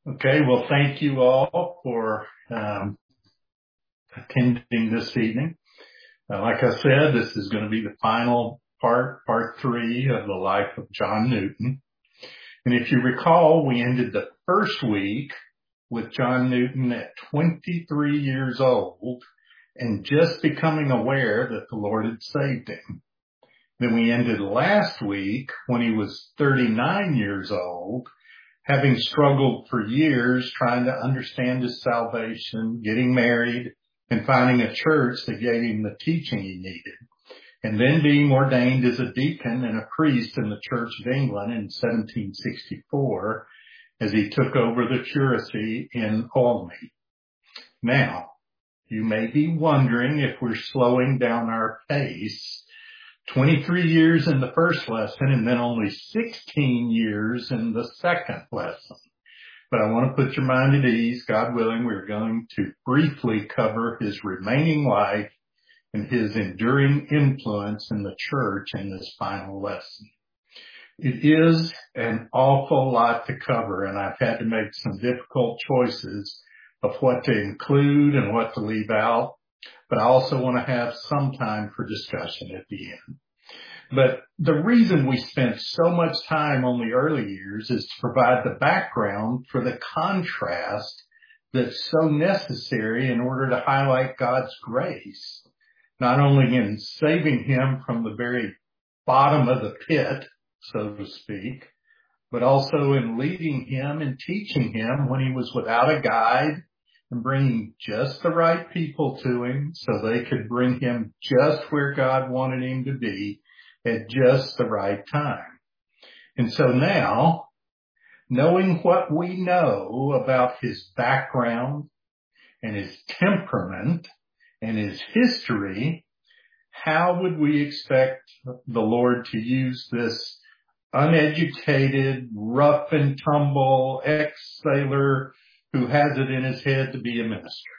Okay, well, thank you all for attending this evening. Like I said, this is going to be the final part 3 of the life of John Newton. And if you recall, we ended the first week with John Newton at 23 years old and just becoming aware that the Lord had saved him. Then we ended last week when he was 39 years old, having struggled for years trying to understand his salvation, getting married, and finding a church that gave him the teaching he needed. And then being ordained as a deacon and a priest in the Church of England in 1764 as he took over the curacy in Olney. Now, you may be wondering if we're slowing down our pace. 23 years in the first lesson and then only 16 years in the second lesson. But I want to put your mind at ease. God willing, we're going to briefly cover his remaining life and his enduring influence in the church in this final lesson. It is an awful lot to cover, and I've had to make some difficult choices of what to include and what to leave out. But I also want to have some time for discussion at the end. But the reason we spent so much time on the early years is to provide the background for the contrast that's so necessary in order to highlight God's grace, not only in saving him from the very bottom of the pit, so to speak, but also in leading him and teaching him when he was without a guide and bringing just the right people to him so they could bring him just where God wanted him to be at just the right time. And so now, knowing what we know about his background and his temperament and his history, how would we expect the Lord to use this uneducated, rough and tumble ex-sailor who has it in his head to be a minister?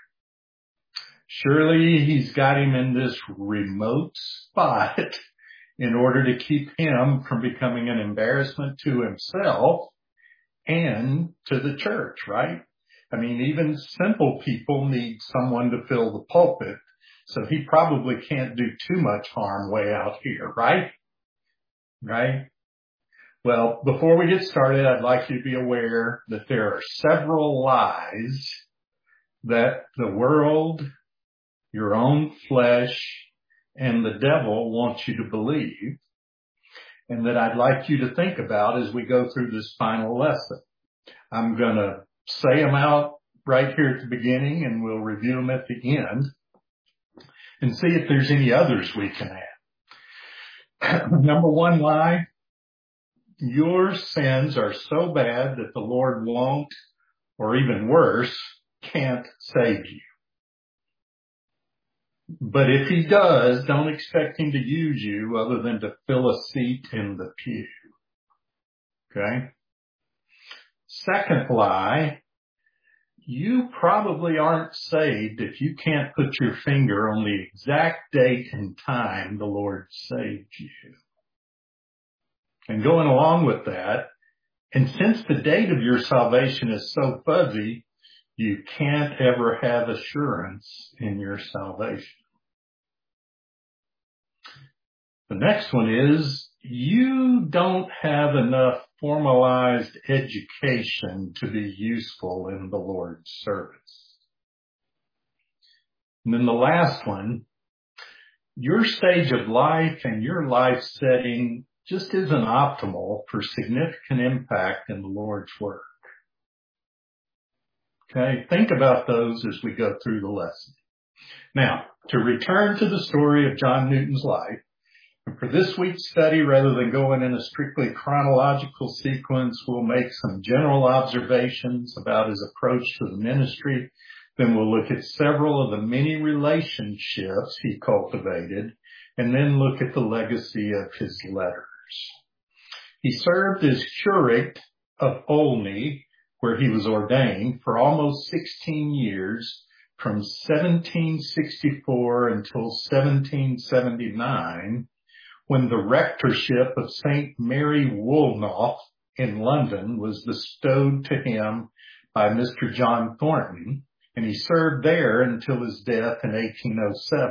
Surely he's got him in this remote spot in order to keep him from becoming an embarrassment to himself and to the church, right? I mean, even simple people need someone to fill the pulpit, so he probably can't do too much harm way out here, right? Right? Well, before we get started, I'd like you to be aware that there are several lies that the world, your own flesh, and the devil wants you to believe, and that I'd like you to think about as we go through this final lesson. I'm going to say them out right here at the beginning, and we'll review them at the end and see if there's any others we can add. Number one lie, your sins are so bad that the Lord won't, or even worse, can't save you. But if he does, don't expect him to use you other than to fill a seat in the pew. Okay? Second lie, you probably aren't saved if you can't put your finger on the exact date and time the Lord saved you. And going along with that, and since the date of your salvation is so fuzzy, you can't ever have assurance in your salvation. The next one is you don't have enough formalized education to be useful in the Lord's service. And then the last one, your stage of life and your life setting just isn't optimal for significant impact in the Lord's work. Okay, think about those as we go through the lesson. Now, to return to the story of John Newton's life, and for this week's study, rather than going in a strictly chronological sequence, we'll make some general observations about his approach to the ministry. Then we'll look at several of the many relationships he cultivated, and then look at the legacy of his letters. He served as curate of Olney, where he was ordained, for almost 16 years, from 1764 until 1779, when the rectorship of St. Mary Woolnoth in London was bestowed to him by Mr. John Thornton, and he served there until his death in 1807.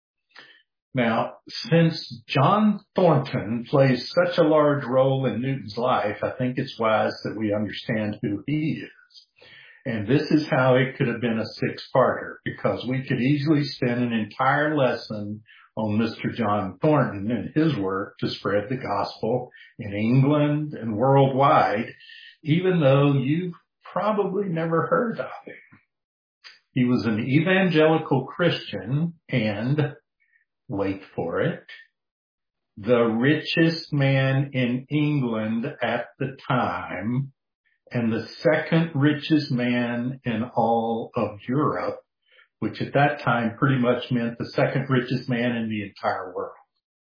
Now, since John Thornton plays such a large role in Newton's life, I think it's wise that we understand who he is. And this is how it could have been a six-parter, because we could easily spend an entire lesson on Mr. John Thornton and his work to spread the gospel in England and worldwide, even though you've probably never heard of him. He was an evangelical Christian and, wait for it, the richest man in England at the time and the second richest man in all of Europe, which at that time pretty much meant the second richest man in the entire world.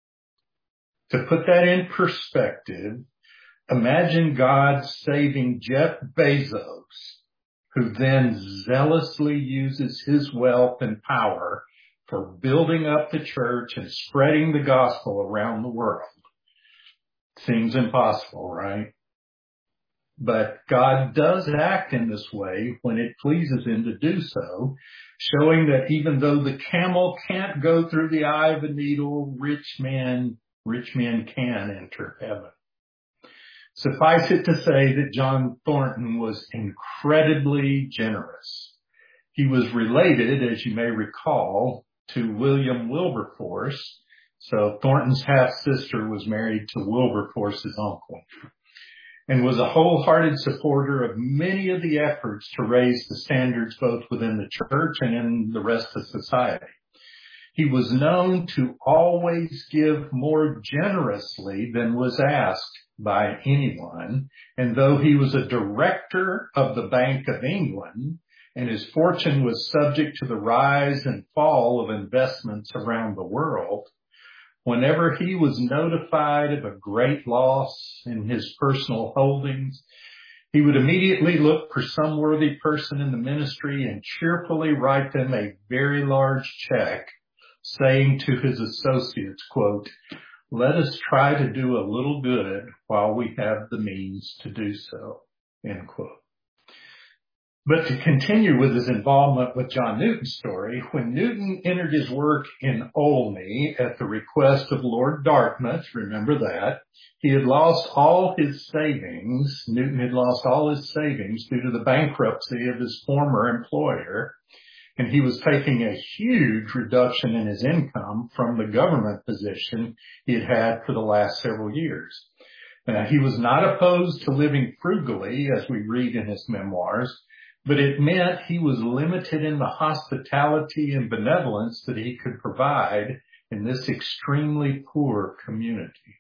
To put that in perspective, imagine God saving Jeff Bezos, who then zealously uses his wealth and power for building up the church and spreading the gospel around the world. Seems impossible, right? But God does act in this way when it pleases him to do so, showing that even though the camel can't go through the eye of a needle, rich men can enter heaven. Suffice it to say that John Thornton was incredibly generous. He was related, as you may recall, to William Wilberforce. So Thornton's half-sister was married to Wilberforce's uncle, and was a wholehearted supporter of many of the efforts to raise the standards both within the church and in the rest of society. He was known to always give more generously than was asked by anyone, and though he was a director of the Bank of England, and his fortune was subject to the rise and fall of investments around the world, whenever he was notified of a great loss in his personal holdings, he would immediately look for some worthy person in the ministry and cheerfully write them a very large check, saying to his associates, quote, "Let us try to do a little good while we have the means to do so," end quote. But to continue with his involvement with John Newton's story, when Newton entered his work in Olney at the request of Lord Dartmouth, remember that, he had lost all his savings. Newton had lost all his savings due to the bankruptcy of his former employer, and he was taking a huge reduction in his income from the government position he had had for the last several years. Now, he was not opposed to living frugally, as we read in his memoirs, but it meant he was limited in the hospitality and benevolence that he could provide in this extremely poor community.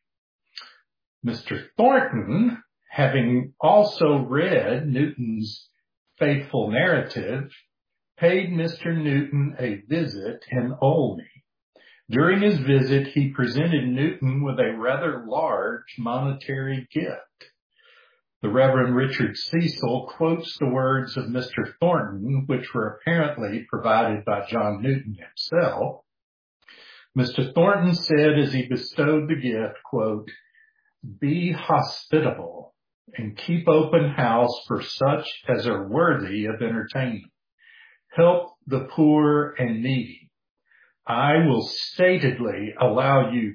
Mr. Thornton, having also read Newton's faithful narrative, paid Mr. Newton a visit in Olney. During his visit, he presented Newton with a rather large monetary gift. The Reverend Richard Cecil quotes the words of Mr. Thornton, which were apparently provided by John Newton himself. Mr. Thornton said as he bestowed the gift, quote, "Be hospitable and keep open house for such as are worthy of entertainment. Help the poor and needy. I will statedly allow you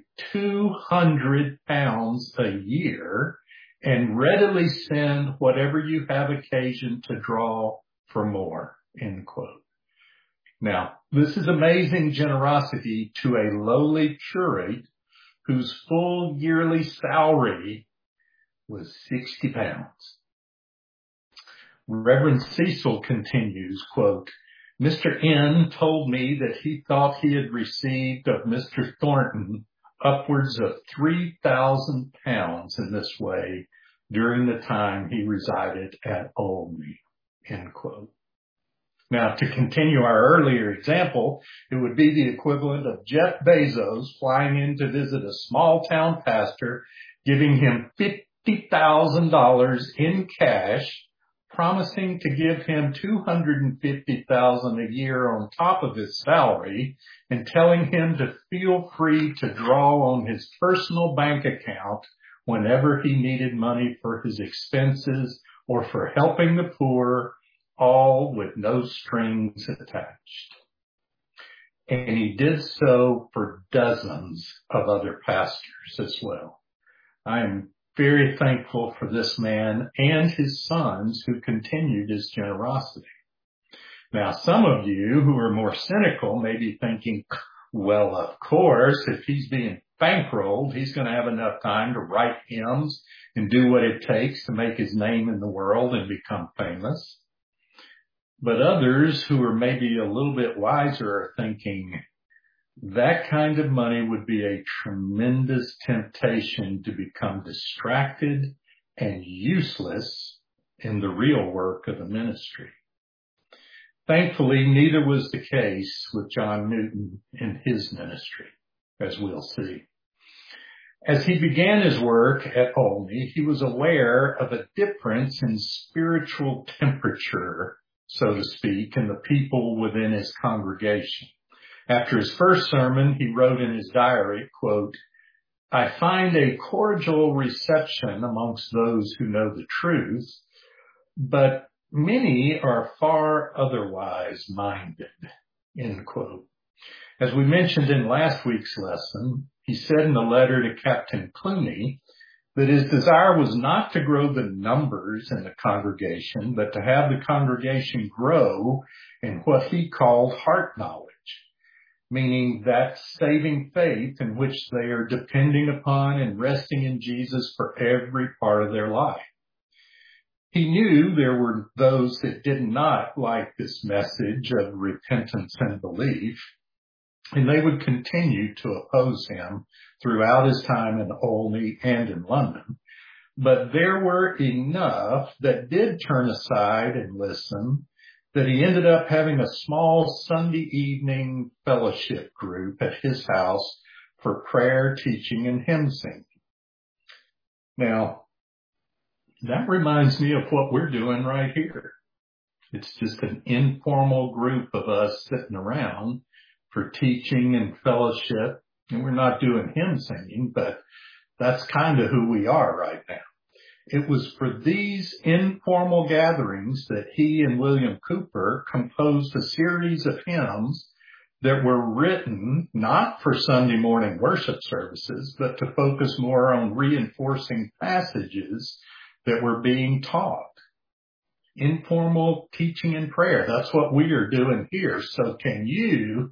£200 a year and readily send whatever you have occasion to draw for more," end quote. Now, this is amazing generosity to a lowly curate whose full yearly salary was £60. Reverend Cecil continues, quote, "Mr. N told me that he thought he had received of Mr. Thornton upwards of £3,000 in this way during the time he resided at Olney," end quote. Now, to continue our earlier example, it would be the equivalent of Jeff Bezos flying in to visit a small town pastor, giving him $50,000 in cash, promising to give him $250,000 a year on top of his salary, and telling him to feel free to draw on his personal bank account whenever he needed money for his expenses or for helping the poor all with no strings attached. And he did so for dozens of other pastors as well. I am very thankful for this man and his sons who continued his generosity. Now, some of you who are more cynical may be thinking, well, of course, if he's being bankrolled, he's going to have enough time to write hymns and do what it takes to make his name in the world and become famous. But others who are maybe a little bit wiser are thinking that kind of money would be a tremendous temptation to become distracted and useless in the real work of the ministry. Thankfully, neither was the case with John Newton in his ministry, as we'll see. As he began his work at Olney, he was aware of a difference in spiritual temperature, so to speak, in the people within his congregation. After his first sermon, he wrote in his diary, quote, "I find a cordial reception amongst those who know the truth, but many are far otherwise minded," end quote. As we mentioned in last week's lesson, he said in the letter to Captain Clooney that his desire was not to grow the numbers in the congregation, but to have the congregation grow in what he called heart knowledge, meaning that saving faith in which they are depending upon and resting in Jesus for every part of their life. He knew there were those that did not like this message of repentance and belief, and they would continue to oppose him throughout his time in Olney and in London. But there were enough that did turn aside and listen that he ended up having a small Sunday evening fellowship group at his house for prayer, teaching, and hymn singing. Now, that reminds me of what we're doing right here. It's just an informal group of us sitting around for teaching and fellowship. And we're not doing hymn singing, but that's kind of who we are right now. It was for these informal gatherings that he and William Cooper composed a series of hymns that were written not for Sunday morning worship services, but to focus more on reinforcing passages that were being taught. Informal teaching and prayer. That's what we are doing here. So can you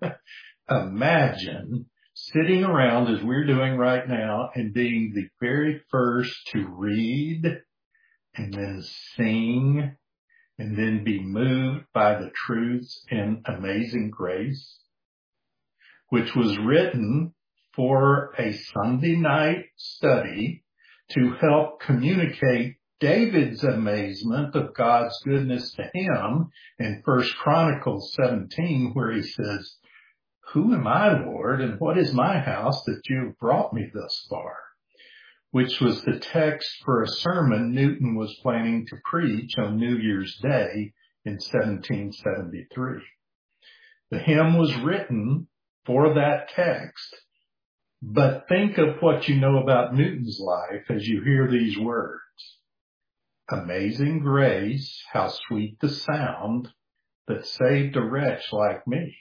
imagine sitting around as we're doing right now and being the very first to read and then sing and then be moved by the truths in Amazing Grace, which was written for a Sunday night study to help communicate David's amazement of God's goodness to him in 1 Chronicles 17, where he says, "Who am I, Lord, and what is my house that you have brought me thus far?" Which was the text for a sermon Newton was planning to preach on New Year's Day in 1773. The hymn was written for that text, but think of what you know about Newton's life as you hear these words. Amazing grace, how sweet the sound that saved a wretch like me.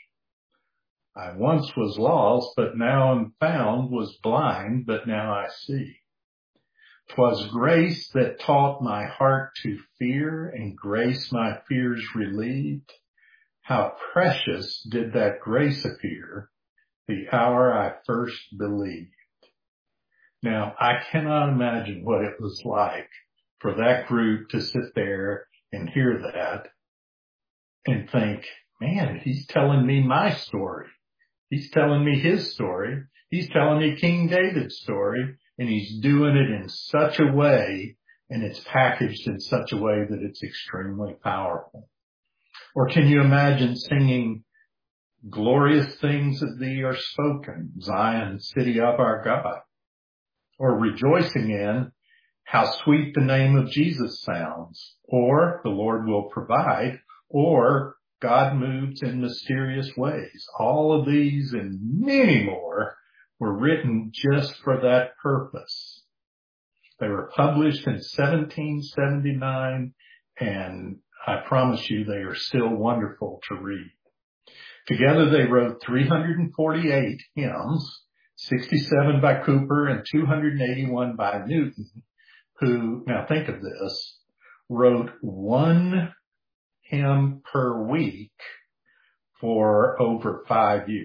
I once was lost, but now am found, was blind, but now I see. 'Twas grace that taught my heart to fear, and grace my fears relieved. How precious did that grace appear the hour I first believed. Now, I cannot imagine what it was like for that group to sit there and hear that and think, man, he's telling me my story. He's telling me his story. He's telling me King David's story, and he's doing it in such a way, and it's packaged in such a way that it's extremely powerful. Or can you imagine singing, glorious things of thee are spoken, Zion, city of our God? Or rejoicing in how sweet the name of Jesus sounds, or the Lord will provide, or God moves in mysterious ways. All of these and many more were written just for that purpose. They were published in 1779, and I promise you they are still wonderful to read. Together they wrote 348 hymns, 67 by Cooper and 281 by Newton, who, now think of this, wrote one hymn per week for over 5 years.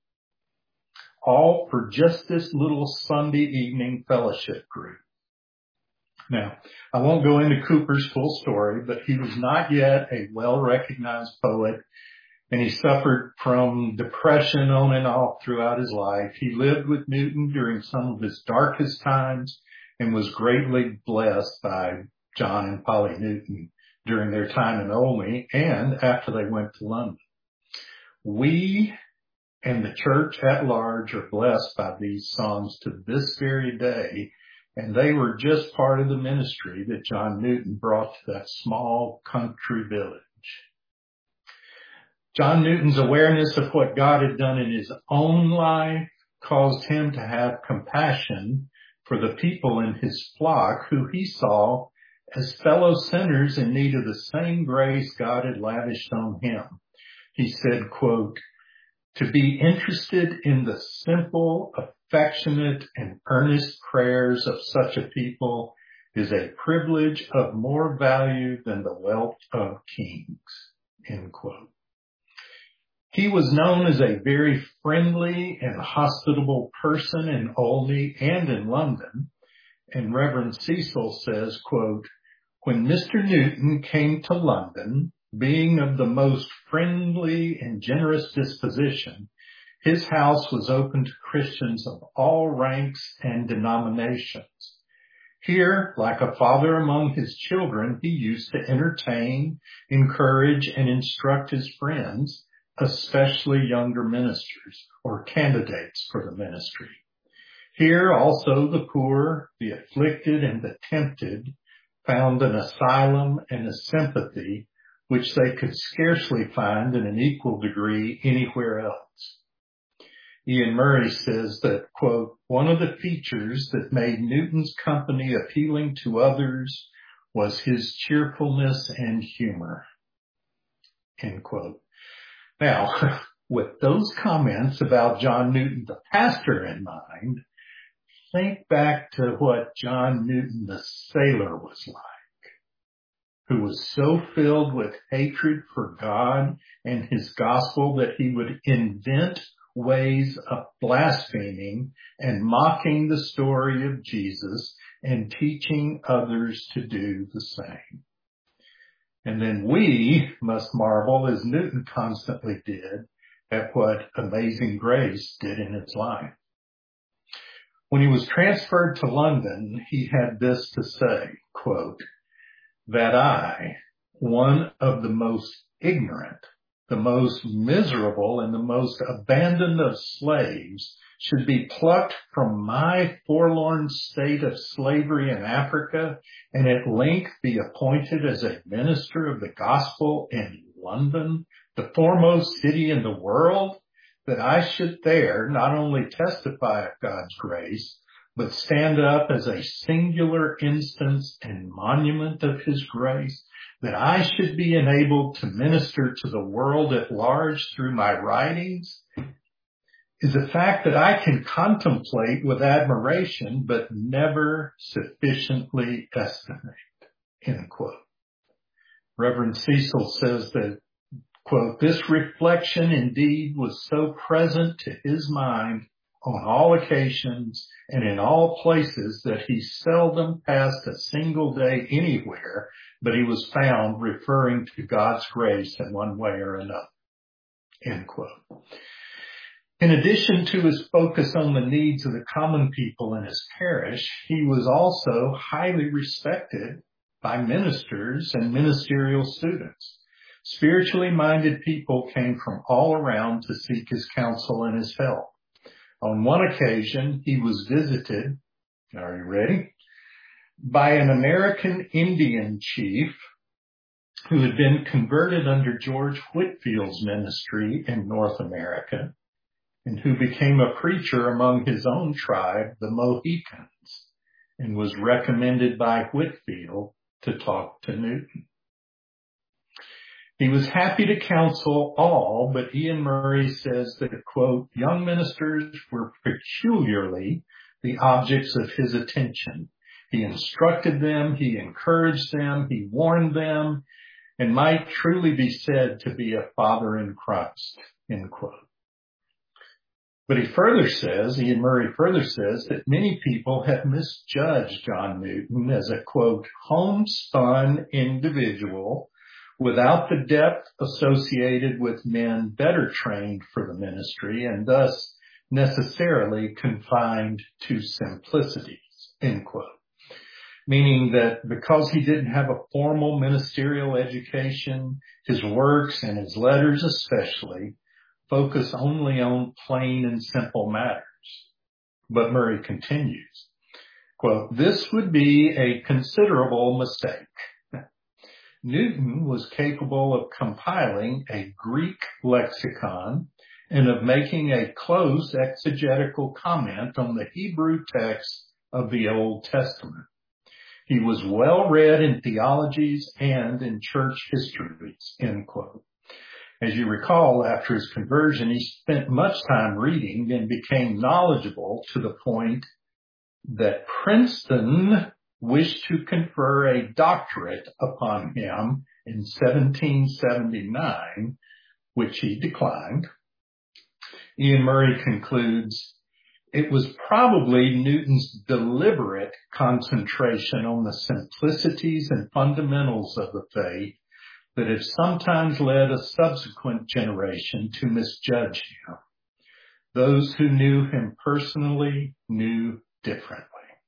All for just this little Sunday evening fellowship group. Now, I won't go into Cooper's full story, but he was not yet a well-recognized poet, and he suffered from depression on and off throughout his life. He lived with Newton during some of his darkest times and was greatly blessed by John and Polly Newton during their time in Olney and after they went to London. We and the church at large are blessed by these songs to this very day, and they were just part of the ministry that John Newton brought to that small country village. John Newton's awareness of what God had done in his own life caused him to have compassion for the people in his flock who he saw as fellow sinners in need of the same grace God had lavished on him. He said, quote, "To be interested in the simple, affectionate, and earnest prayers of such a people is a privilege of more value than the wealth of kings," end quote. He was known as a very friendly and hospitable person in Olney and in London. And Reverend Cecil says, quote, "When Mr. Newton came to London, being of the most friendly and generous disposition, his house was open to Christians of all ranks and denominations. Here, like a father among his children, he used to entertain, encourage, and instruct his friends, especially younger ministers or candidates for the ministry. Here also the poor, the afflicted, and the tempted found an asylum and a sympathy which they could scarcely find in an equal degree anywhere else." Ian Murray says that, quote, "One of the features that made Newton's company appealing to others was his cheerfulness and humor," end quote. Now, with those comments about John Newton, the pastor, in mind, think back to what John Newton, the sailor, was like, who was so filled with hatred for God and his gospel that he would invent ways of blaspheming and mocking the story of Jesus and teaching others to do the same. And then we must marvel, as Newton constantly did, at what Amazing Grace did in his life. When he was transferred to London, he had this to say, quote, "That I, one of the most ignorant, the most miserable, and the most abandoned of slaves, should be plucked from my forlorn state of slavery in Africa and at length be appointed as a minister of the gospel in London, the foremost city in the world, that I should there not only testify of God's grace, but stand up as a singular instance and monument of his grace, that I should be enabled to minister to the world at large through my writings, is a fact that I can contemplate with admiration, but never sufficiently estimate," end quote. Reverend Cecil says that, quote, "This reflection indeed was so present to his mind on all occasions and in all places that he seldom passed a single day anywhere, but he was found referring to God's grace in one way or another," end quote. In addition to his focus on the needs of the common people in his parish, he was also highly respected by ministers and ministerial students. Spiritually minded people came from all around to seek his counsel and his help. On one occasion, he was visited, are you ready? By an American Indian chief who had been converted under George Whitefield's ministry in North America and who became a preacher among his own tribe, the Mohicans, and was recommended by Whitefield to talk to Newton. He was happy to counsel all, but Ian Murray says that, quote, young ministers were peculiarly the objects of his attention. He instructed them, he encouraged them, he warned them, and might truly be said to be a father in Christ, end quote. But Ian Murray further says that many people have misjudged John Newton as a, quote, homespun individual without the depth associated with men better trained for the ministry and thus necessarily confined to simplicities, end quote. Meaning that because he didn't have a formal ministerial education, his works and his letters especially focus only on plain and simple matters. But Murray continues, quote, this would be a considerable mistake. Newton was capable of compiling a Greek lexicon and of making a close exegetical comment on the Hebrew text of the Old Testament. He was well read in theologies and in church histories, end quote. As you recall, after his conversion, he spent much time reading and became knowledgeable to the point that Princeton wished to confer a doctorate upon him in 1779, which he declined. Ian Murray concludes, it was probably Newton's deliberate concentration on the simplicities and fundamentals of the faith that have sometimes led a subsequent generation to misjudge him. Those who knew him personally knew differently.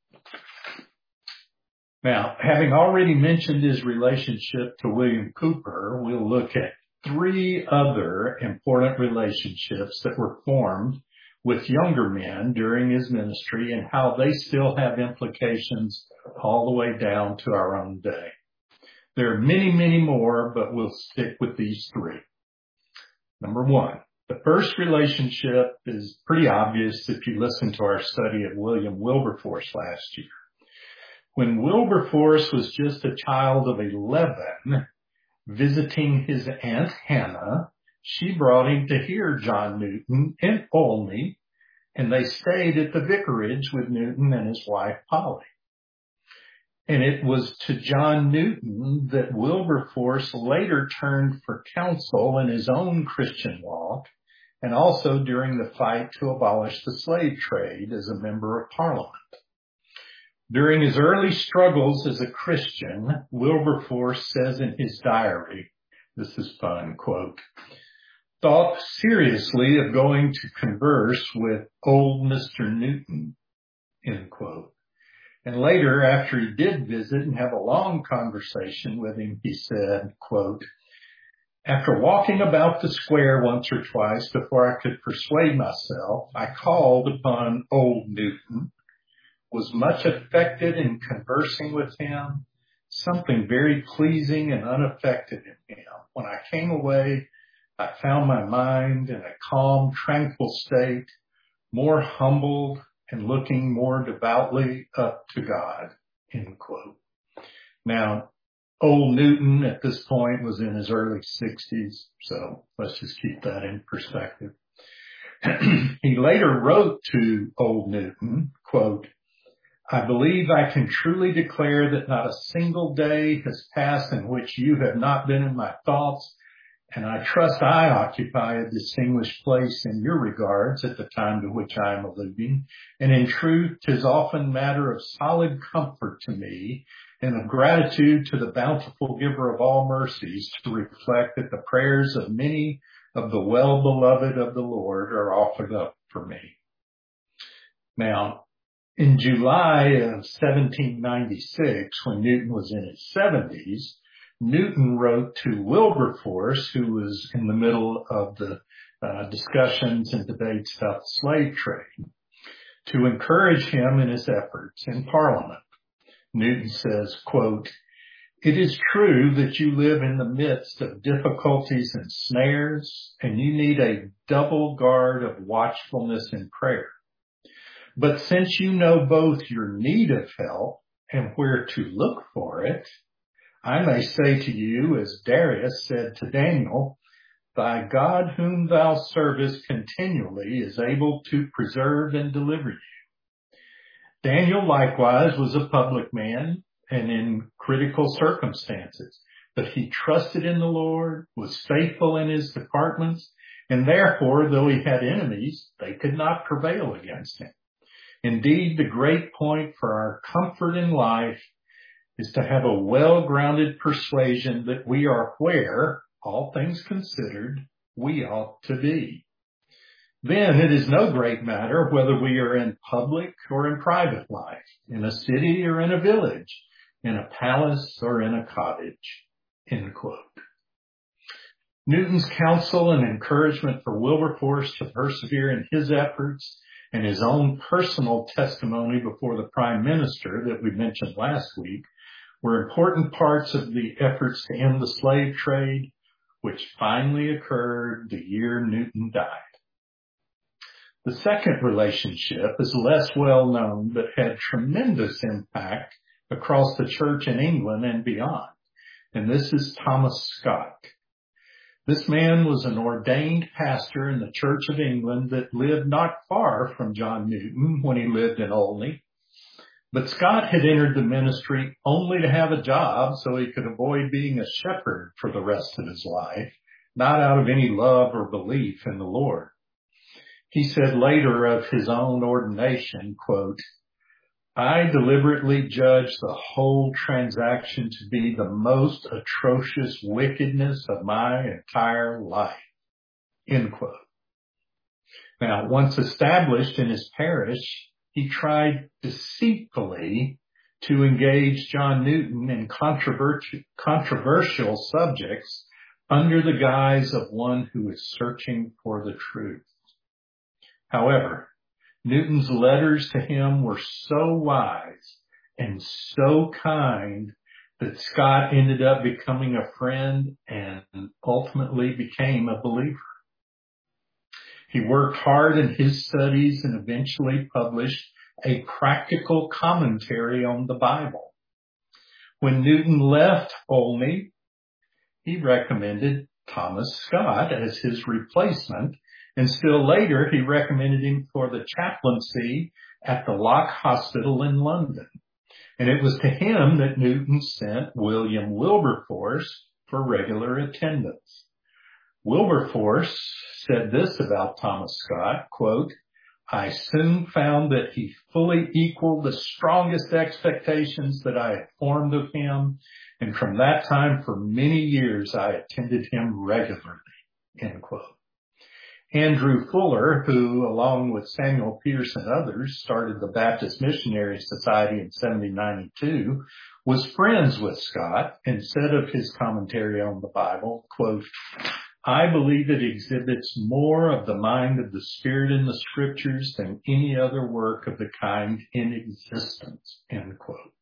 Now, having already mentioned his relationship to William Cowper, we'll look at three other important relationships that were formed with younger men during his ministry and how they still have implications all the way down to our own day. There are many, many more, but we'll stick with these three. Number one, the first relationship is pretty obvious if you listen to our study of William Wilberforce last year. When Wilberforce was just a child of 11, visiting his Aunt Hannah, she brought him to hear John Newton in Olney, and they stayed at the vicarage with Newton and his wife Polly. And it was to John Newton that Wilberforce later turned for counsel in his own Christian walk, and also during the fight to abolish the slave trade as a member of Parliament. During his early struggles as a Christian, Wilberforce says in his diary, this is fun, quote, thought seriously of going to converse with old Mr. Newton, end quote. And later, after he did visit and have a long conversation with him, he said, quote, after walking about the square once or twice before I could persuade myself, I called upon old Newton, was much affected in conversing with him, something very pleasing and unaffected in him. When I came away, I found my mind in a calm, tranquil state, more humbled and looking more devoutly up to God, end quote. Now, old Newton at this point was in his early 60s, so let's just keep that in perspective. He later wrote to old Newton, quote, I believe I can truly declare that not a single day has passed in which you have not been in my thoughts, and I trust I occupy a distinguished place in your regards at the time to which I am alluding, and in truth 'tis often matter of solid comfort to me and of gratitude to the bountiful giver of all mercies to reflect that the prayers of many of the well-beloved of the Lord are offered up for me. Now, in July of 1796, when Newton was in his 70s, Newton wrote to Wilberforce, who was in the middle of the discussions and debates about the slave trade, to encourage him in his efforts in Parliament. Newton says, quote, it is true that you live in the midst of difficulties and snares, and you need a double guard of watchfulness and prayer. But since you know both your need of help and where to look for it, I may say to you, as Darius said to Daniel, thy God whom thou servest continually is able to preserve and deliver you. Daniel likewise was a public man and in critical circumstances, but he trusted in the Lord, was faithful in his departments, and therefore, though he had enemies, they could not prevail against him. Indeed, the great point for our comfort in life is to have a well-grounded persuasion that we are where, all things considered, we ought to be. Then it is no great matter whether we are in public or in private life, in a city or in a village, in a palace or in a cottage. End quote. Newton's counsel and encouragement for Wilberforce to persevere in his efforts and his own personal testimony before the Prime Minister that we mentioned last week were important parts of the efforts to end the slave trade, which finally occurred the year Newton died. The second relationship is less well known, but had tremendous impact across the church in England and beyond. And this is Thomas Scott. This man was an ordained pastor in the Church of England that lived not far from John Newton when he lived in Olney. But Scott had entered the ministry only to have a job so he could avoid being a shepherd for the rest of his life, not out of any love or belief in the Lord. He said later of his own ordination, quote, I deliberately judge the whole transaction to be the most atrocious wickedness of my entire life. End quote. Now, once established in his parish, he tried deceitfully to engage John Newton in controversial subjects under the guise of one who is searching for the truth. However, Newton's letters to him were so wise and so kind that Scott ended up becoming a friend and ultimately became a believer. He worked hard in his studies and eventually published a practical commentary on the Bible. When Newton left Olney, he recommended Thomas Scott as his replacement, and still later he recommended him for the chaplaincy at the Lock Hospital in London. And it was to him that Newton sent William Wilberforce for regular attendance. Wilberforce said this about Thomas Scott, quote, I soon found that he fully equaled the strongest expectations that I had formed of him, and from that time for many years I attended him regularly, end quote. Andrew Fuller, who, along with Samuel Pierce and others, started the Baptist Missionary Society in 1792, was friends with Scott and said of his commentary on the Bible, quote, I believe it exhibits more of the mind of the Spirit in the Scriptures than any other work of the kind in existence, end quote.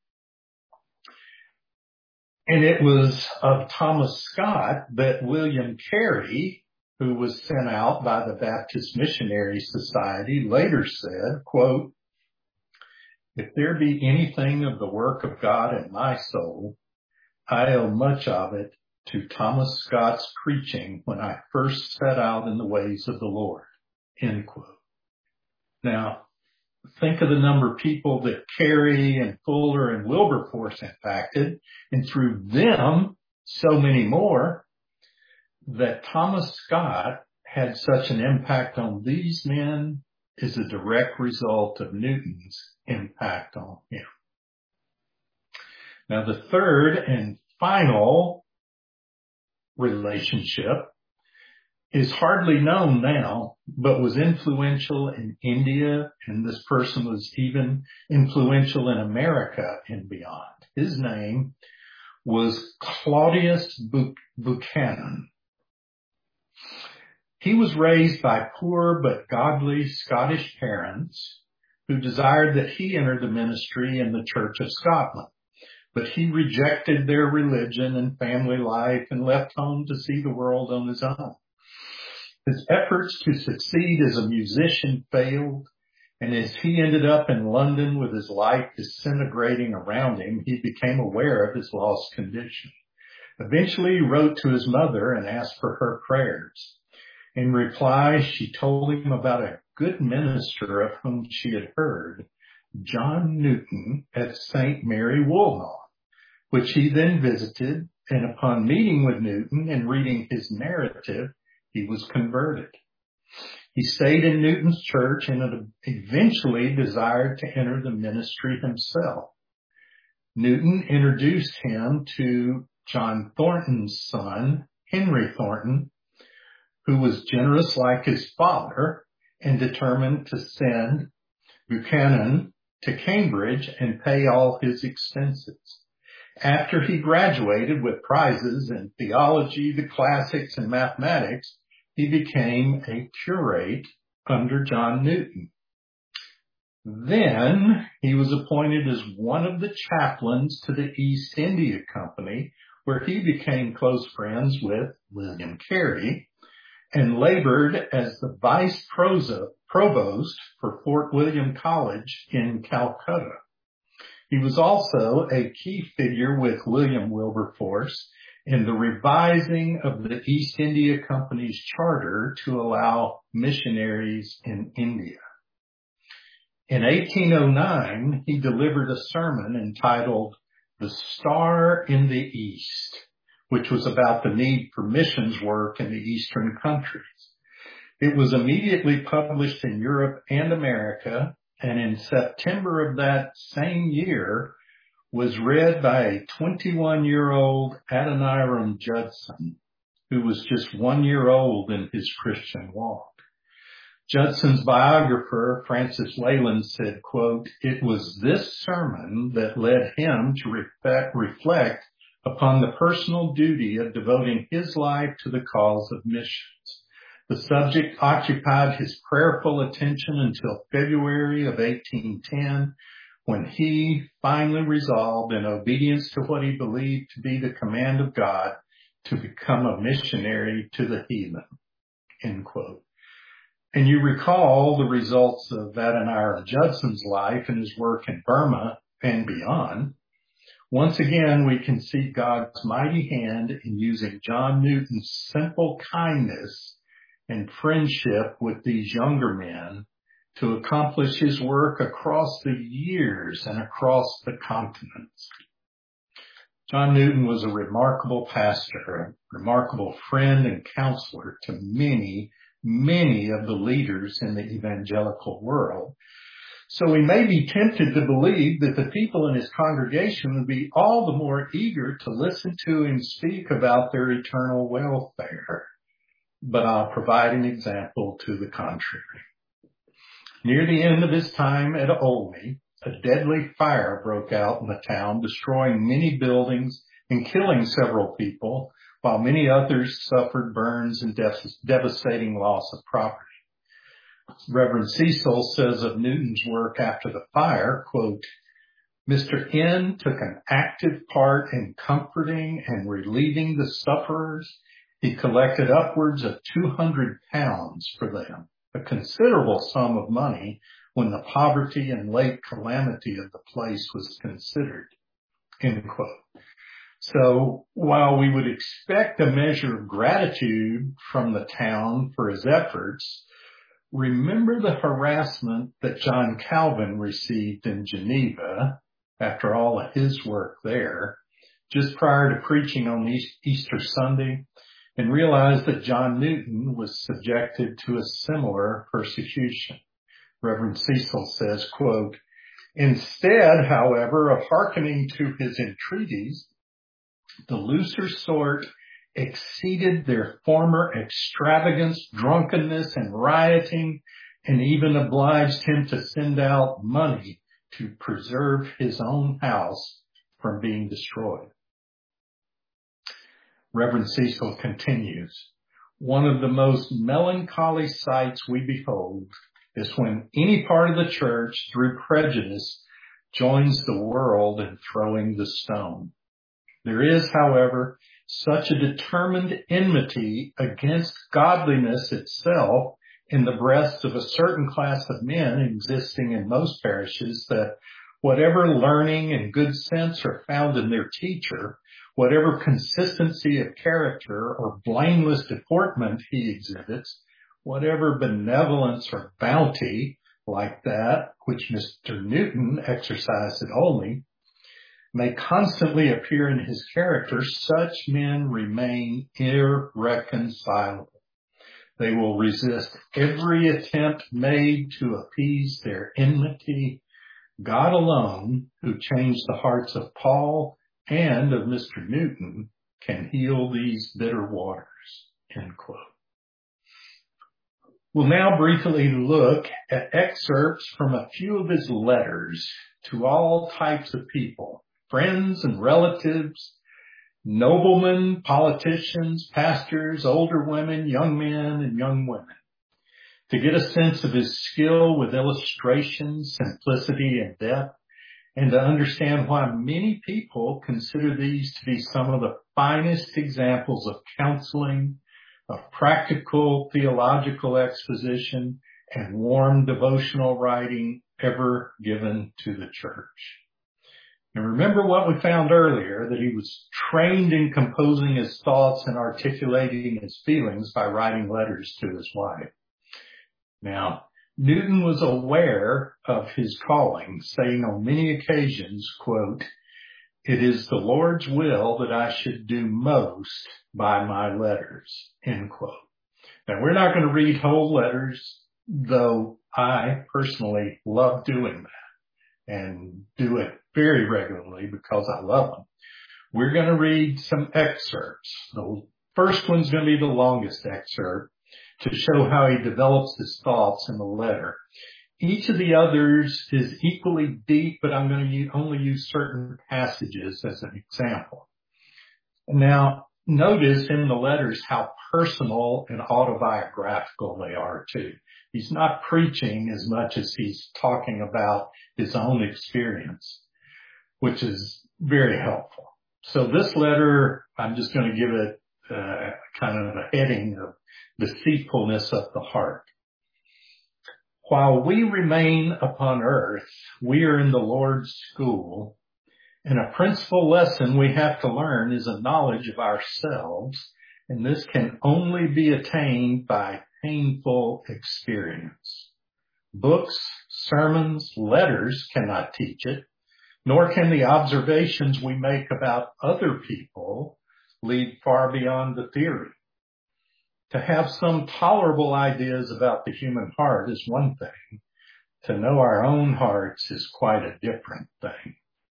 And it was of Thomas Scott that William Carey, who was sent out by the Baptist Missionary Society, later said, quote, if there be anything of the work of God in my soul, I owe much of it to Thomas Scott's preaching when I first set out in the ways of the Lord, end quote. Now, think of the number of people that Carey and Fuller and Wilberforce impacted, and through them, so many more. That Thomas Scott had such an impact on these men is a direct result of Newton's impact on him. Now, the third and final relationship is hardly known now, but was influential in India, and this person was even influential in America and beyond. His name was Claudius Buchanan. He was raised by poor but godly Scottish parents who desired that he enter the ministry in the Church of Scotland. But he rejected their religion and family life and left home to see the world on his own. His efforts to succeed as a musician failed, And as he ended up in London with his life disintegrating around him, he became aware of his lost condition. Eventually, he wrote to his mother and asked for her prayers. In reply, she told him about a good minister of whom she had heard, John Newton at St. Mary Woolnoth, which he then visited, and upon meeting with Newton and reading his narrative, he was converted. He stayed in Newton's church and eventually desired to enter the ministry himself. Newton introduced him to John Thornton's son, Henry Thornton, who was generous like his father and determined to send Buchanan to Cambridge and pay all his expenses. After he graduated with prizes in theology, the classics, and mathematics, he became a curate under John Newton. Then he was appointed as one of the chaplains to the East India Company, where he became close friends with William Carey and labored as the vice provost for Fort William College in Calcutta. He was also a key figure with William Wilberforce in the revising of the East India Company's charter to allow missionaries in India. In 1809, he delivered a sermon entitled "The Star in the East," which was about the need for missions work in the Eastern countries. It was immediately published in Europe and America, and in September of that same year was read by a 21-year-old Adoniram Judson, who was just 1 year old in his Christian walk. Judson's biographer, Francis Leyland, said, quote, "It was this sermon that led him to reflect upon the personal duty of devoting his life to the cause of missions. The subject occupied his prayerful attention until February of 1810, when he finally resolved, in obedience to what he believed to be the command of God, to become a missionary to the heathen," end quote. And you recall the results of Adoniram Judson's life and his work in Burma and beyond. Once again, we can see God's mighty hand in using John Newton's simple kindness and friendship with these younger men to accomplish his work across the years and across the continents. John Newton was a remarkable pastor, a remarkable friend and counselor to many of the leaders in the evangelical world. So we may be tempted to believe that the people in his congregation would be all the more eager to listen to him speak about their eternal welfare. But I'll provide an example to the contrary. Near the end of his time at Olney, a deadly fire broke out in the town, destroying many buildings and killing several people, while many others suffered burns and devastating loss of property. Reverend Cecil says of Newton's work after the fire, quote, "Mr. N took an active part in comforting and relieving the sufferers. He collected upwards of 200 pounds for them, a considerable sum of money when the poverty and late calamity of the place was considered," end quote. So while we would expect a measure of gratitude from the town for his efforts, remember the harassment that John Calvin received in Geneva after all of his work there, just prior to preaching on Easter Sunday, and realize that John Newton was subjected to a similar persecution. Reverend Cecil says, quote, "Instead, however, of hearkening to his entreaties, the looser sort exceeded their former extravagance, drunkenness, and rioting, and even obliged him to send out money to preserve his own house from being destroyed." Reverend Cecil continues, "One of the most melancholy sights we behold is when any part of the church, through prejudice, joins the world in throwing the stone. There is, however, such a determined enmity against godliness itself in the breasts of a certain class of men existing in most parishes that whatever learning and good sense are found in their teacher, whatever consistency of character or blameless deportment he exhibits, whatever benevolence or bounty like that which Mr. Newton exercised at Olney, may constantly appear in his character, such men remain irreconcilable. They will resist every attempt made to appease their enmity. God alone, who changed the hearts of Paul and of Mr. Newton, can heal these bitter waters. End quote. We'll now briefly look at excerpts from a few of his letters to all types of people, friends and relatives, noblemen, politicians, pastors, older women, young men, and young women, to get a sense of his skill with illustration, simplicity, and depth, and to understand why many people consider these to be some of the finest examples of counseling, of practical theological exposition, and warm devotional writing ever given to the church. And remember what we found earlier, that he was trained in composing his thoughts and articulating his feelings by writing letters to his wife. Now, Newton was aware of his calling, saying on many occasions, quote, "It is the Lord's will that I should do most by my letters," end quote. Now, we're not going to read whole letters, though I personally love doing that and do it very regularly because I love them. We're going to read some excerpts. The first one's going to be the longest excerpt to show how he develops his thoughts in the letter. Each of the others is equally deep, but I'm going to only use certain passages as an example. Now, notice in the letters how personal and autobiographical they are too. He's not preaching as much as he's talking about his own experience, which is very helpful. So this letter, I'm just going to give it kind of a heading of deceitfulness of the heart. While we remain upon earth, we are in the Lord's school, and a principal lesson we have to learn is a knowledge of ourselves, and this can only be attained by painful experience. Books, sermons, letters cannot teach it, nor can the observations we make about other people lead far beyond the theory. To have some tolerable ideas about the human heart is one thing. To know our own hearts is quite a different thing.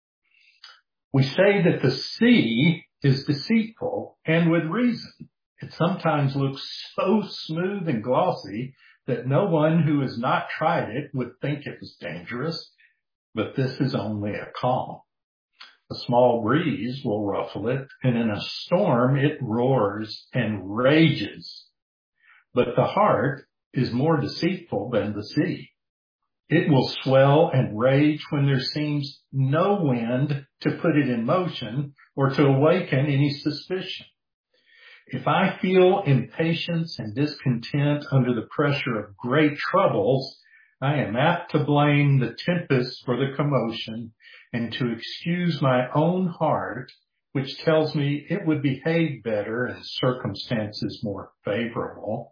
We say that the sea is deceitful, and with reason. It sometimes looks so smooth and glossy that no one who has not tried it would think it was dangerous, but this is only a calm. A small breeze will ruffle it, and in a storm it roars and rages. But the heart is more deceitful than the sea. It will swell and rage when there seems no wind to put it in motion or to awaken any suspicion. If I feel impatience and discontent under the pressure of great troubles, I am apt to blame the tempest for the commotion and to excuse my own heart, which tells me it would behave better in circumstances more favorable.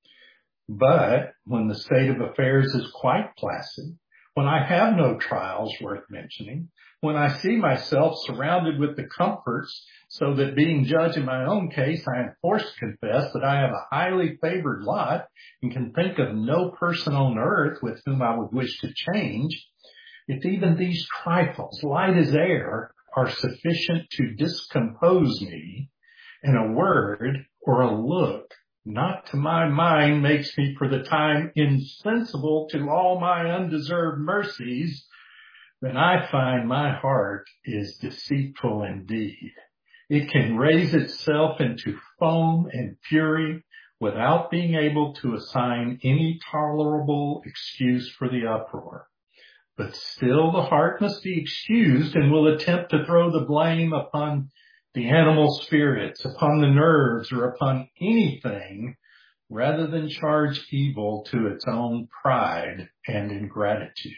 But when the state of affairs is quite placid, when I have no trials worth mentioning, when I see myself surrounded with the comforts so that being judge in my own case, I am forced to confess that I have a highly favored lot and can think of no person on earth with whom I would wish to change, if even these trifles, light as air, are sufficient to discompose me, and a word or a look not to my mind makes me for the time insensible to all my undeserved mercies, then I find my heart is deceitful indeed. It can raise itself into foam and fury without being able to assign any tolerable excuse for the uproar. But still the heart must be excused and will attempt to throw the blame upon the animal spirits, upon the nerves, or upon anything rather than charge evil to its own pride and ingratitude.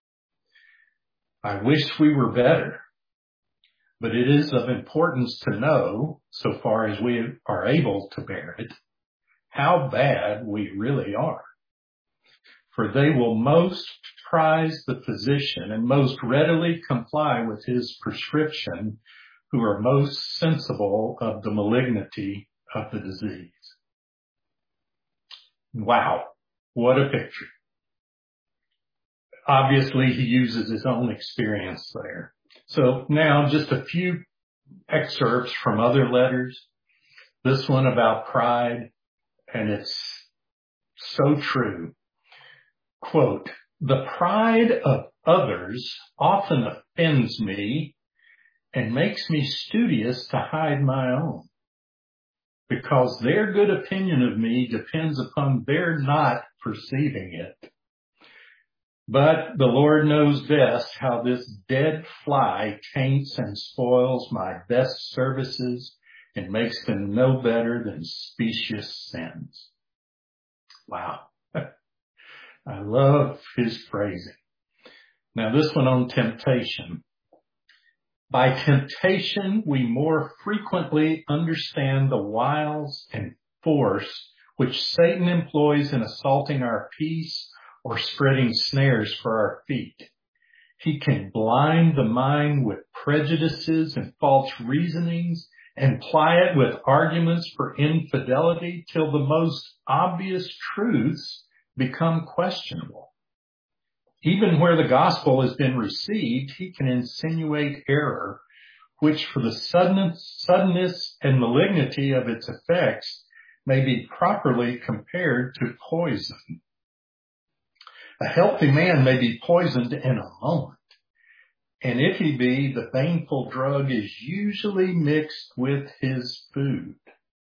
I wish we were better, but it is of importance to know, so far as we are able to bear it, how bad we really are. For they will most prize the physician and most readily comply with his prescription who are most sensible of the malignity of the disease. Wow, what a picture. Obviously, he uses his own experience there. So now just a few excerpts from other letters. This one about pride, and it's so true. Quote, "The pride of others often offends me and makes me studious to hide my own, because their good opinion of me depends upon their not perceiving it. But the Lord knows best how this dead fly taints and spoils my best services and makes them no better than specious sins." Wow. I love his phrasing. Now this one on temptation. "By temptation, we more frequently understand the wiles and force which Satan employs in assaulting our peace or spreading snares for our feet. He can blind the mind with prejudices and false reasonings and ply it with arguments for infidelity till the most obvious truths become questionable. Even where the gospel has been received, he can insinuate error, which for the suddenness and malignity of its effects may be properly compared to poison. A healthy man may be poisoned in a moment, and if he be, the baneful drug is usually mixed with his food.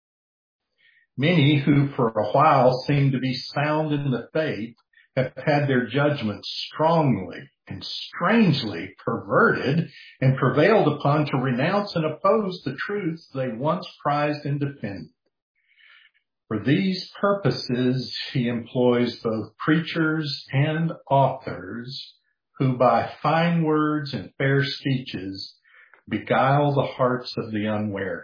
Many who for a while seem to be sound in the faith have had their judgments strongly and strangely perverted and prevailed upon to renounce and oppose the truths they once prized and defended. For these purposes, he employs both preachers and authors who by fine words and fair speeches beguile the hearts of the unwary."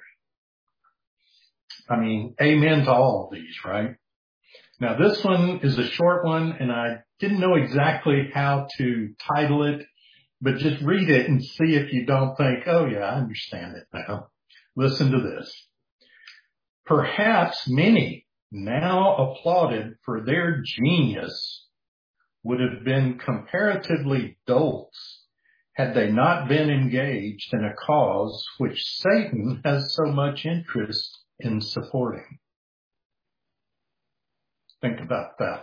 I mean, amen to all of these, right? Now this one is a short one and I didn't know exactly how to title it, but just read it and see if you don't think, oh yeah, I understand it now. Listen to this. "Perhaps many now applauded for their genius would have been comparatively dolts had they not been engaged in a cause which Satan has so much interest in supporting." Think about that.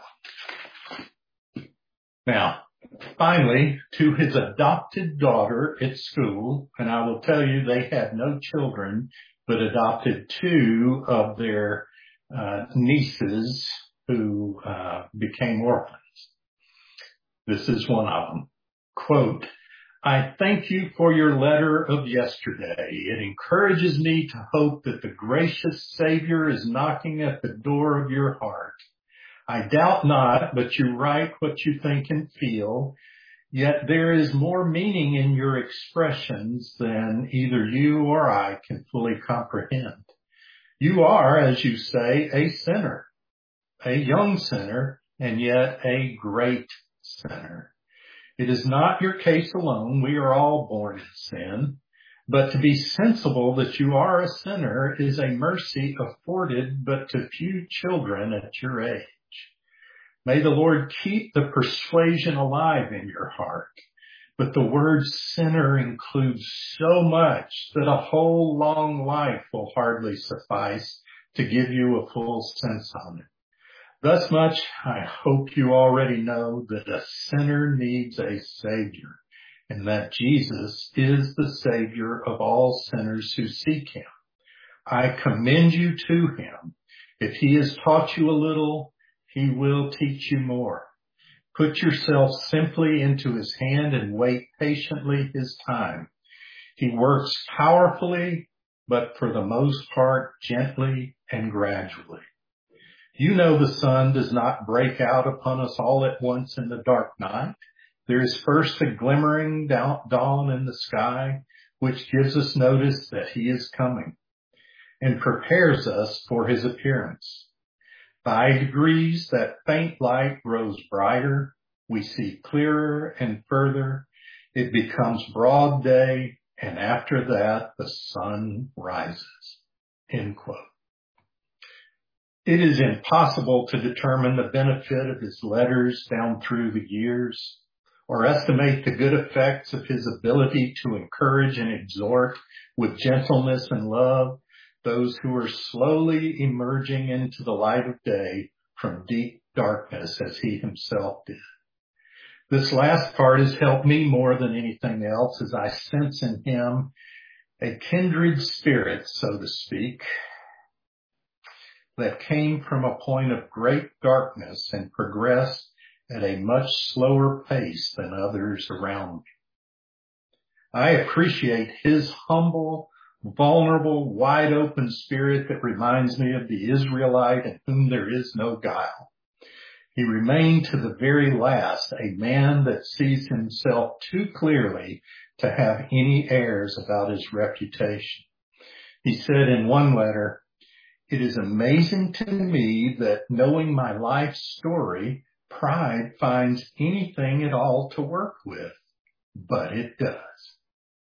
Now, finally, to his adopted daughter at school, and I will tell you they had no children, but adopted two of their nieces who became orphans. This is one of them. Quote, "I thank you for your letter of yesterday. It encourages me to hope that the gracious Savior is knocking at the door of your heart. I doubt not, but you write what you think and feel, yet there is more meaning in your expressions than either you or I can fully comprehend. You are, as you say, a sinner, a young sinner, and yet a great sinner. It is not your case alone. We are all born in sin. But to be sensible that you are a sinner is a mercy afforded but to few children at your age. May the Lord keep the persuasion alive in your heart. But the word sinner includes so much that a whole long life will hardly suffice to give you a full sense on it. Thus much I hope you already know that a sinner needs a Savior, and that Jesus is the Savior of all sinners who seek him. I commend you to him. If he has taught you a little, he will teach you more. Put yourself simply into his hand and wait patiently his time. He works powerfully, but for the most part, gently and gradually. You know the sun does not break out upon us all at once in the dark night. There is first a glimmering dawn in the sky, which gives us notice that he is coming and prepares us for his appearance. By degrees, that faint light grows brighter. We see clearer and further. It becomes broad day, and after that, the sun rises. End quote. It is impossible to determine the benefit of his letters down through the years, or estimate the good effects of his ability to encourage and exhort with gentleness and love those who are slowly emerging into the light of day from deep darkness as he himself did. This last part has helped me more than anything else, as I sense in him a kindred spirit, so to speak, that came from a point of great darkness and progressed at a much slower pace than others around me. I appreciate his humble, vulnerable, wide open spirit that reminds me of the Israelite in whom there is no guile. He remained to the very last a man that sees himself too clearly to have any airs about his reputation. He said in one letter, "It is amazing to me that knowing my life story, pride finds anything at all to work with, but it does."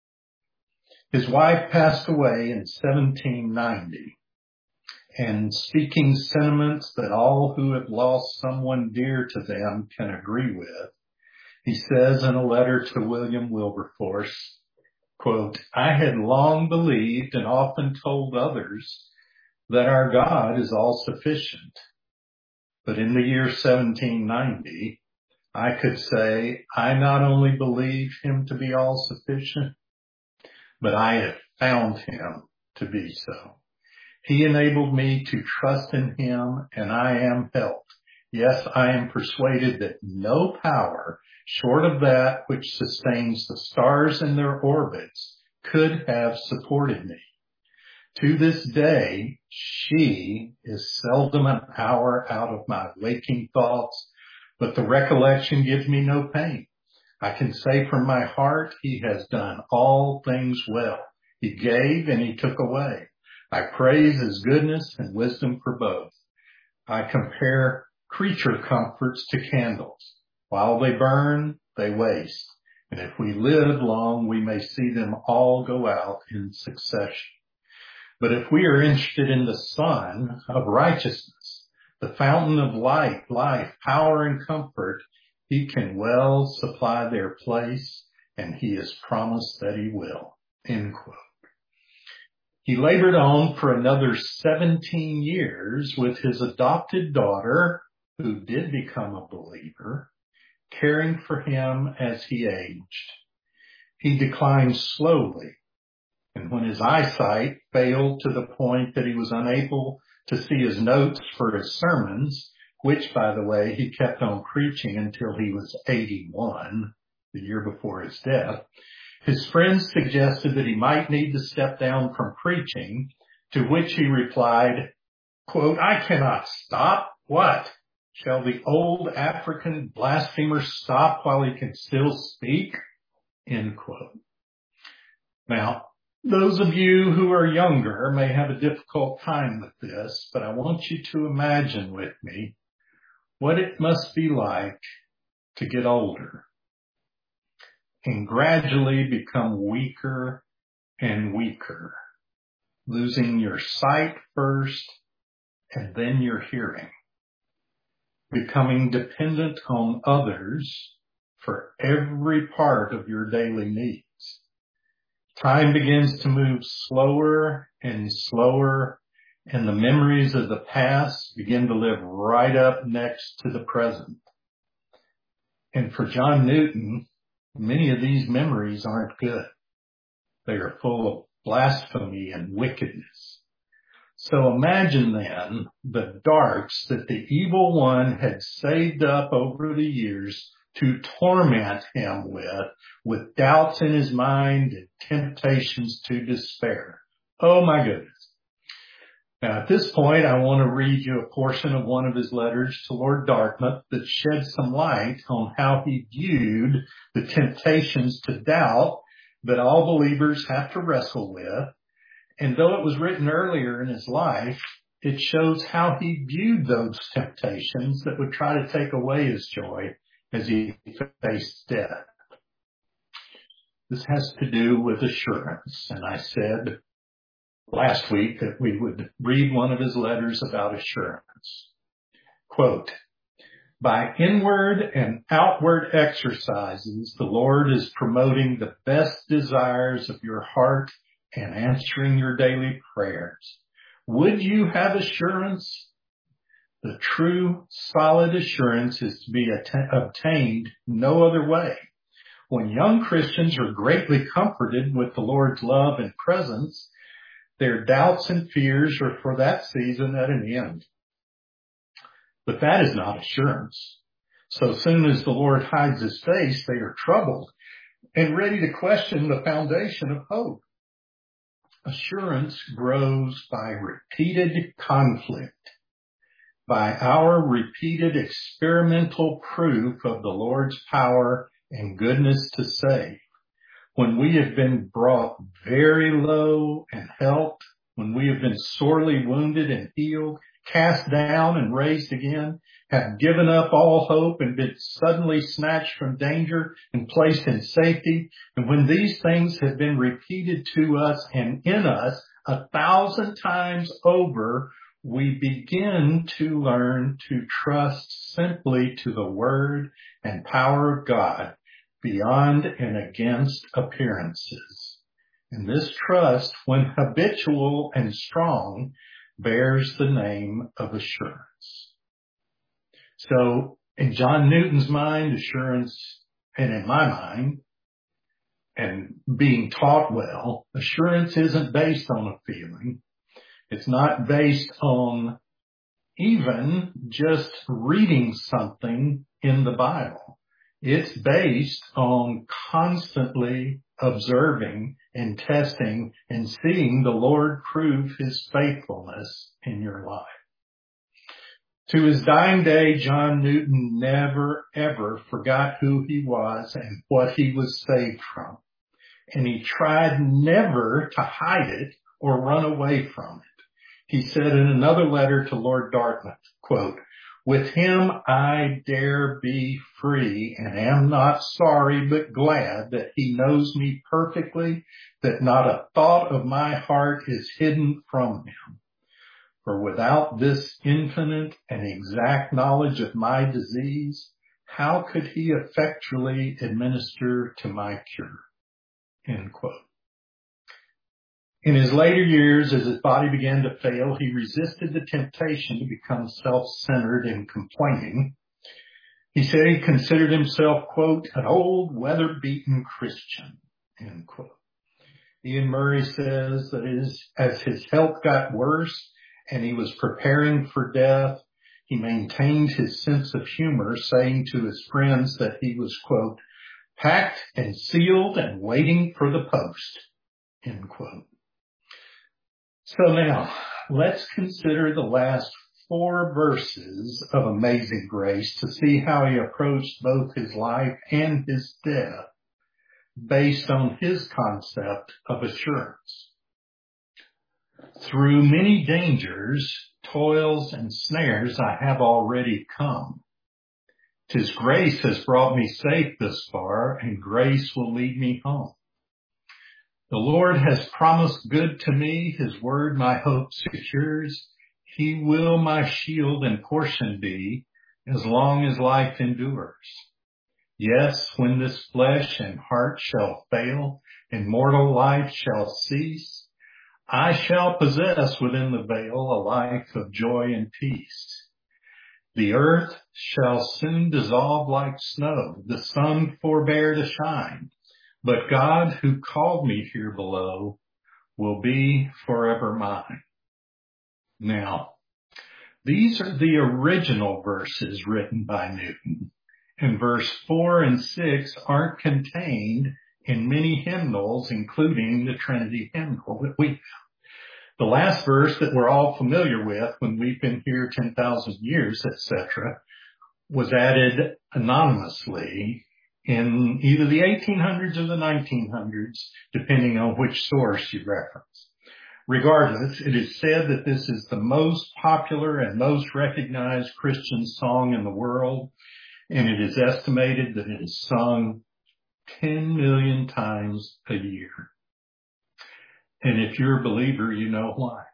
His wife passed away in 1790, and speaking sentiments that all who have lost someone dear to them can agree with, he says in a letter to William Wilberforce, quote, "I had long believed and often told others that our God is all sufficient. But in the year 1790, I could say I not only believe him to be all sufficient, but I have found him to be so. He enabled me to trust in him, and I am helped. Yes, I am persuaded that no power short of that which sustains the stars in their orbits could have supported me. To this day, she is seldom an hour out of my waking thoughts, but the recollection gives me no pain. I can say from my heart, he has done all things well. He gave and he took away. I praise his goodness and wisdom for both. I compare creature comforts to candles. While they burn, they waste. And if we live long, we may see them all go out in succession. But if we are interested in the sun of righteousness, the fountain of light, life, power, and comfort, he can well supply their place, and he has promised that he will." End quote. He labored on for another 17 years with his adopted daughter, who did become a believer, caring for him as he aged. He declined slowly, and when his eyesight failed to the point that he was unable to see his notes for his sermons, which, by the way, he kept on preaching until he was 81, the year before his death, his friends suggested that he might need to step down from preaching, to which he replied, quote, "I cannot stop. What? Shall the old African blasphemer stop while he can still speak?" End quote. Now, those of you who are younger may have a difficult time with this, but I want you to imagine with me what it must be like to get older and gradually become weaker and weaker, losing your sight first and then your hearing, becoming dependent on others for every part of your daily needs. Time begins to move slower and slower, and the memories of the past begin to live right up next to the present. And for John Newton, many of these memories aren't good. They are full of blasphemy and wickedness. So imagine then the darts that the evil one had saved up over the years to torment him with doubts in his mind and temptations to despair. Oh my goodness. Now, at this point, I want to read you a portion of one of his letters to Lord Dartmouth that sheds some light on how he viewed the temptations to doubt that all believers have to wrestle with. And though it was written earlier in his life, it shows how he viewed those temptations that would try to take away his joy as he faced death. This has to do with assurance. And I said last week that we would read one of his letters about assurance. Quote, by inward and outward exercises, the Lord is promoting the best desires of your heart and answering your daily prayers. Would you have assurance? The true, solid assurance is to be obtained no other way. When young Christians are greatly comforted with the Lord's love and presence, their doubts and fears are for that season at an end. But that is not assurance. So soon as the Lord hides his face, they are troubled and ready to question the foundation of hope. Assurance grows by repeated conflict, by our repeated experimental proof of the Lord's power and goodness to save. When we have been brought very low and helped, when we have been sorely wounded and healed, cast down and raised again, have given up all hope and been suddenly snatched from danger and placed in safety. And when these things have been repeated to us and in us 1,000 times over, we begin to learn to trust simply to the word and power of God beyond and against appearances. And this trust, when habitual and strong, bears the name of assurance. So in John Newton's mind, assurance, and in my mind, and being taught well, assurance isn't based on a feeling. It's not based on even just reading something in the Bible. It's based on constantly observing and testing and seeing the Lord prove his faithfulness in your life. To his dying day, John Newton never, ever forgot who he was and what he was saved from. And he tried never to hide it or run away from it. He said in another letter to Lord Dartmouth, quote, with him I dare be free and am not sorry but glad that he knows me perfectly, that not a thought of my heart is hidden from him. For without this infinite and exact knowledge of my disease, how could he effectually administer to my cure? End quote. In his later years, as his body began to fail, he resisted the temptation to become self-centered and complaining. He said he considered himself, quote, an old weather-beaten Christian, end quote. Ian Murray says that as his health got worse and he was preparing for death, he maintained his sense of humor, saying to his friends that he was, quote, packed and sealed and waiting for the post, end quote. So now, let's consider the last 4 verses of Amazing Grace to see how he approached both his life and his death based on his concept of assurance. Through many dangers, toils, and snares I have already come. 'Tis grace has brought me safe thus far, and grace will lead me home. The Lord has promised good to me, his word my hope secures. He will my shield and portion be, as long as life endures. Yes, when this flesh and heart shall fail, and mortal life shall cease, I shall possess within the veil a life of joy and peace. The earth shall soon dissolve like snow, the sun forbear to shine, but God who called me here below will be forever mine. Now, these are the original verses written by Newton, and verse 4 and 6 aren't contained in many hymnals, including the Trinity hymnal that we have. The last verse that we're all familiar with, when we've been here 10,000 years, etc., was added anonymously in either the 1800s or the 1900s, depending on which source you reference. Regardless, it is said that this is the most popular and most recognized Christian song in the world, and it is estimated that it is sung 10 million times a year. And if you're a believer, you know why.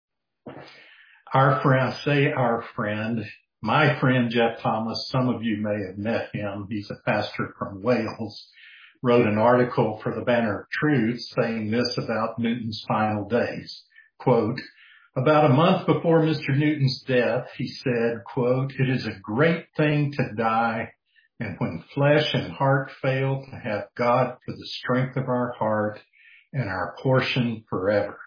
Our friend, my friend Jeff Thomas, some of you may have met him. He's a pastor from Wales, wrote an article for the Banner of Truth saying this about Newton's final days. Quote, about a month before Mr. Newton's death, he said, quote, it is a great thing to die, and when flesh and heart fail, to have God for the strength of our heart and our portion forever.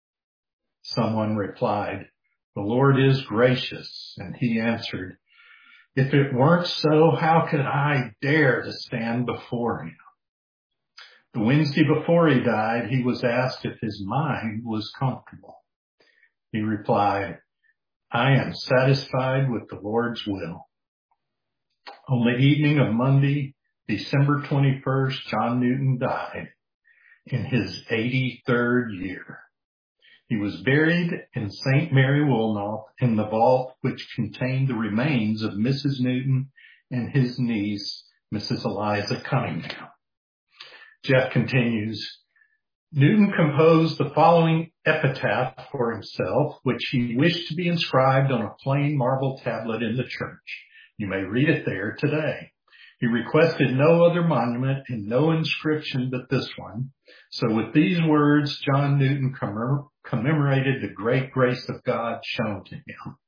Someone replied, the Lord is gracious. And he answered, if it weren't so, how could I dare to stand before him? The Wednesday before he died, he was asked if his mind was comfortable. He replied, I am satisfied with the Lord's will. On the evening of Monday, December 21st, John Newton died in his 83rd year. He was buried in St. Mary Woolnoth in the vault which contained the remains of Mrs. Newton and his niece, Mrs. Eliza Cunningham. Jeff continues, Newton composed the following epitaph for himself, which he wished to be inscribed on a plain marble tablet in the church. You may read it there today. He requested no other monument and no inscription but this one. So with these words, John Newton commemorated the great grace of God shown to him.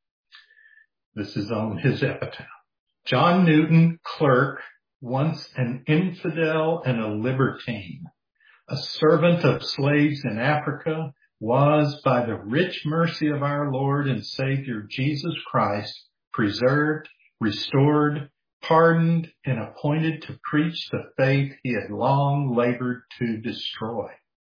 This is on his epitaph. John Newton, clerk, once an infidel and a libertine, a servant of slaves in Africa, was by the rich mercy of our Lord and Savior Jesus Christ preserved, restored, pardoned, and appointed to preach the faith he had long labored to destroy.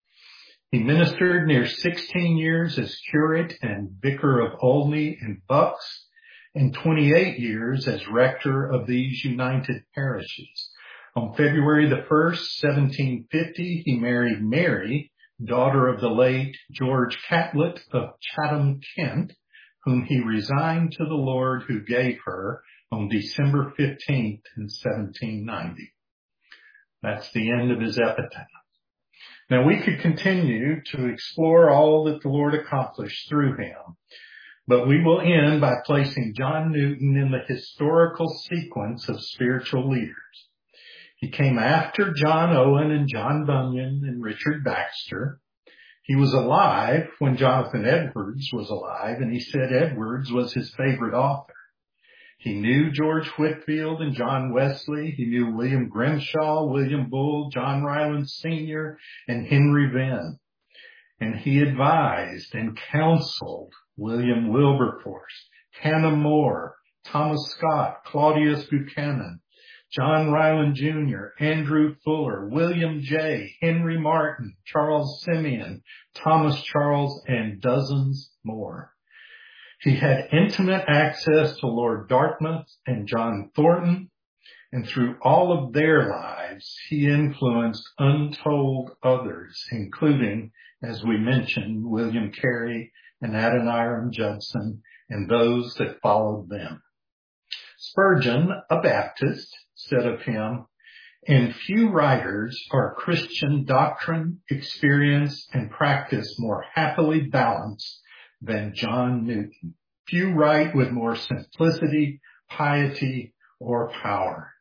He ministered near 16 years as curate and vicar of Olney and Bucks, and 28 years as rector of these united parishes. On February the 1st, 1750, he married Mary, daughter of the late George Catlett of Chatham, Kent, whom he resigned to the Lord who gave her on December 15th in 1790. That's the end of his epitaph. Now we could continue to explore all that the Lord accomplished through him, but we will end by placing John Newton in the historical sequence of spiritual leaders. He came after John Owen and John Bunyan and Richard Baxter. He was alive when Jonathan Edwards was alive, and he said Edwards was his favorite author. He knew George Whitefield and John Wesley. He knew William Grimshaw, William Bull, John Ryland Sr., and Henry Venn. And he advised and counseled William Wilberforce, Hannah More, Thomas Scott, Claudius Buchanan, John Ryland Jr., Andrew Fuller, William Jay, Henry Martin, Charles Simeon, Thomas Charles, and dozens more. He had intimate access to Lord Dartmouth and John Thornton, and through all of their lives, he influenced untold others, including, as we mentioned, William Carey and Adoniram Judson, and those that followed them. Spurgeon, a Baptist, said of him, "In few writers are Christian doctrine, experience, and practice more happily balanced than John Newton. Few write with more simplicity, piety, or power."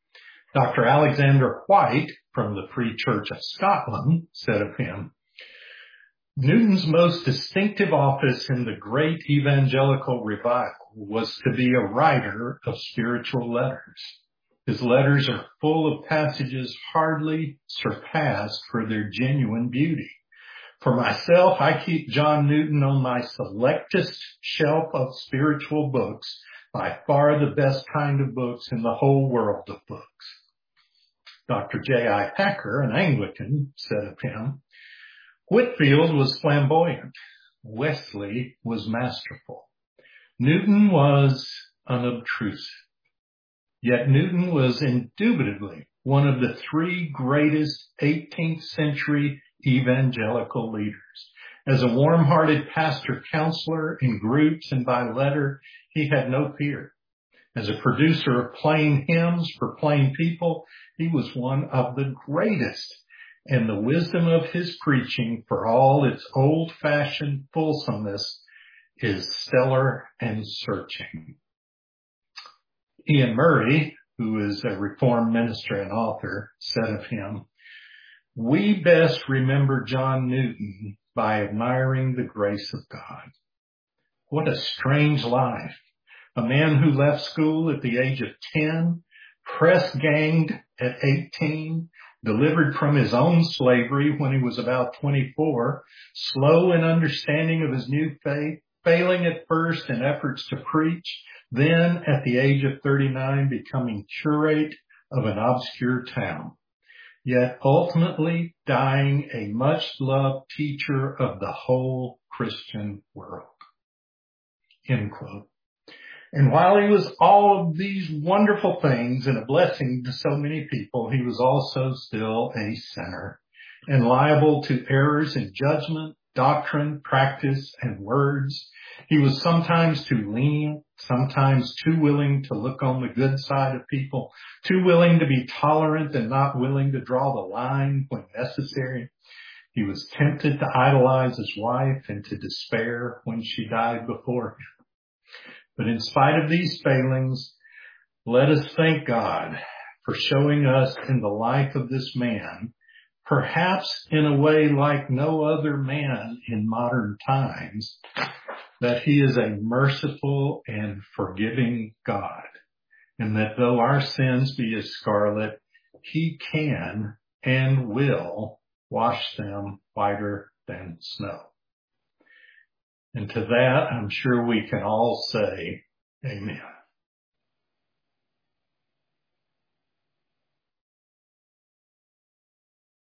Dr. Alexander White from the Free Church of Scotland said of him, "Newton's most distinctive office in the great evangelical revival was to be a writer of spiritual letters. His letters are full of passages hardly surpassed for their genuine beauty. For myself, I keep John Newton on my selectest shelf of spiritual books, by far the best kind of books in the whole world of books." Dr. J.I. Packer, an Anglican, said of him, "Whitefield was flamboyant, Wesley was masterful. Newton was unobtrusive. Yet Newton was indubitably one of the three greatest 18th century evangelical leaders. As a warm-hearted pastor counselor in groups and by letter, he had no peer. As a producer of plain hymns for plain people, he was one of the greatest. And the wisdom of his preaching, for all its old-fashioned fulsomeness, is stellar and searching. Ian Murray, who is a Reformed minister and author, said of him, "We best remember John Newton by admiring the grace of God." What a strange life. A man who left school at the age of 10, press-ganged at 18, delivered from his own slavery when he was about 24, slow in understanding of his new faith, failing at first in efforts to preach, then at the age of 39 becoming curate of an obscure town, yet ultimately dying a much-loved teacher of the whole Christian world. End quote. And while he was all of these wonderful things and a blessing to so many people, he was also still a sinner and liable to errors in judgment, doctrine, practice, and words. He was sometimes too lenient, sometimes too willing to look on the good side of people, too willing to be tolerant and not willing to draw the line when necessary. He was tempted to idolize his wife and to despair when she died before him. But in spite of these failings, let us thank God for showing us in the life of this man, perhaps in a way like no other man in modern times, that he is a merciful and forgiving God, and that though our sins be as scarlet, he can and will wash them whiter than snow. And to that, I'm sure we can all say amen.